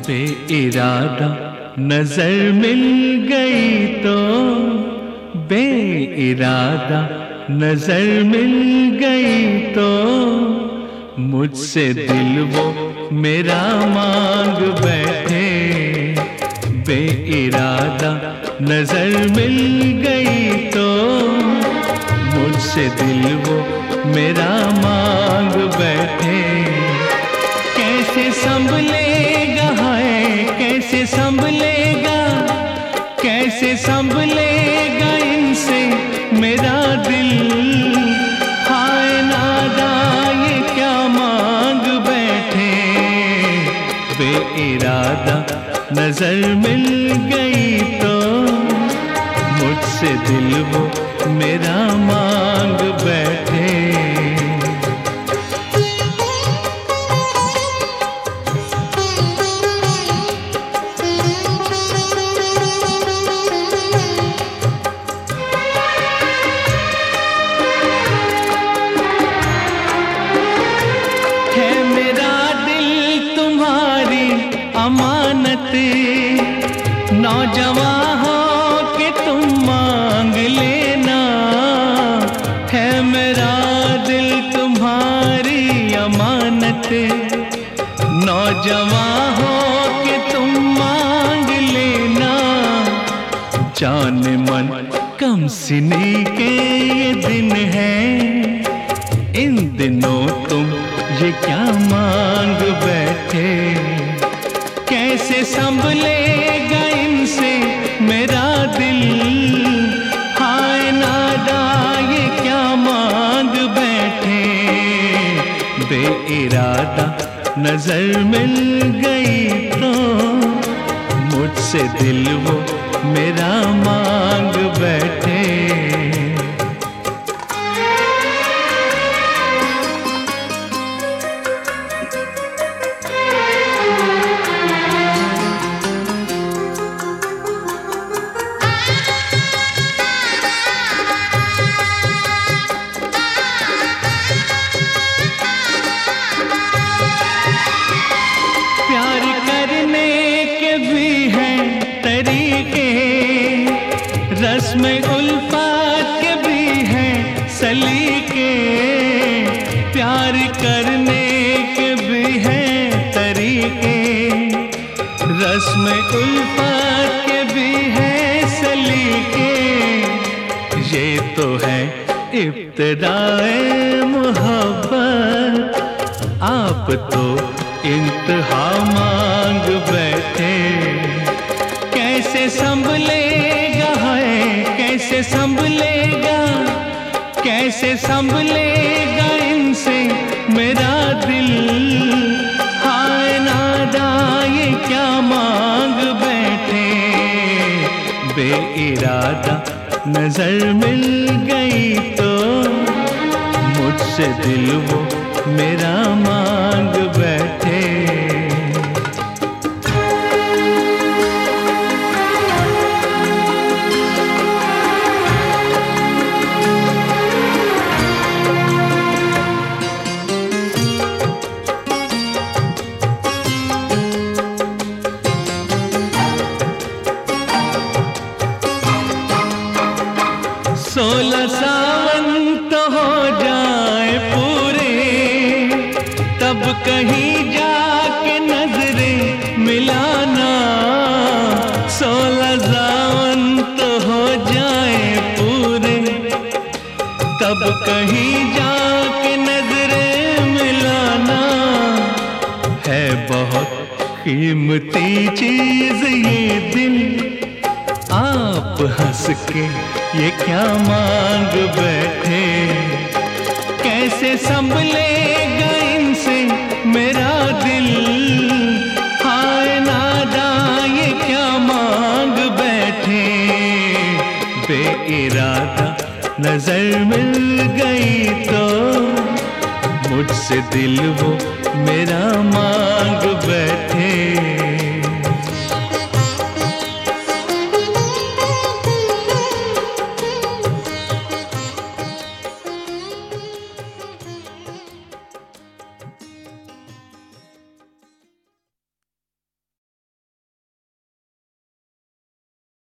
बेइरादा नजर मिल गई तो, बेइरादा नजर मिल गई तो, मुझसे दिल वो मेरा मांग बैठे। बेइरादा नजर मिल गई तो, मुझसे दिल वो मेरा मांग बैठे। कैसे संभलेगा है, कैसे संभलेगा, कैसे संभलेगा इनसे मेरा दिल। हाय नादा ये क्या मांग बैठे। बेइरादा नजर मिल गई तो, मुझसे दिल वो मेरा मांग बैठे। है मेरा दिल तुम्हारी अमानत, नौजवान हो के तुम मांग लेना। है मेरा दिल तुम्हारी अमानत, नौजवान हो के तुम मांग लेना। जान मन कम सिनी के ये दिन है, इन दिनों तुम ये क्या मांग बैठे। कैसे संभलेगा इनसे मेरा दिल। हाय नादा ये क्या मांग बैठे। बेइरादा नजर मिल गई तो, मुझसे दिल वो मेरा मांग बैठे। रस्म उल्फत के भी हैं सलीके, प्यार करने के भी हैं तरीके। रस्म उल्फत के भी हैं सलीके, ये तो है इब्तिदाए मोहब्बत। आप तो इंतहा मांग बैठे। कैसे संभलेगा है, कैसे संभलेगा, कैसे संभलेगा इनसे मेरा दिल। हाय नादा ये क्या मांग बैठे। बेइरादा नजर मिल गई तो, मुझसे दिल वो मेरा मांग बैठे। सोलह सावन तो हो जाए पूरे, तब कहीं जाके नजरें मिलाना। 16 सावन तो हो जाए पूरे, तब कहीं जाके नजरें मिलाना। है बहुत कीमती चीज ये दिल, आप हंस के ये क्या मांग बैठे। कैसे संभलेगा इनसे मेरा दिल। हाय नादा ये क्या मांग बैठे। बेइरादा नजर मिल गई तो, मुझसे दिल वो मेरा मांग बैठे।